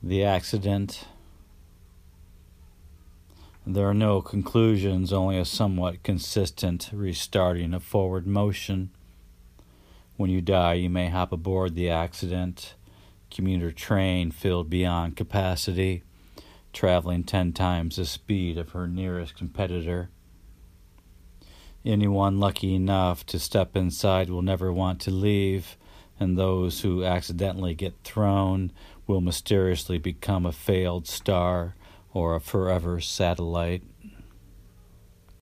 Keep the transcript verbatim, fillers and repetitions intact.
The accident. There are no conclusions, only a somewhat consistent restarting of forward motion. When you die, you may hop aboard the accident, commuter train filled beyond capacity, traveling ten times the speed of her nearest competitor. Anyone lucky enough to step inside will never want to leave, and those who accidentally get thrown will mysteriously become a failed star or a forever satellite.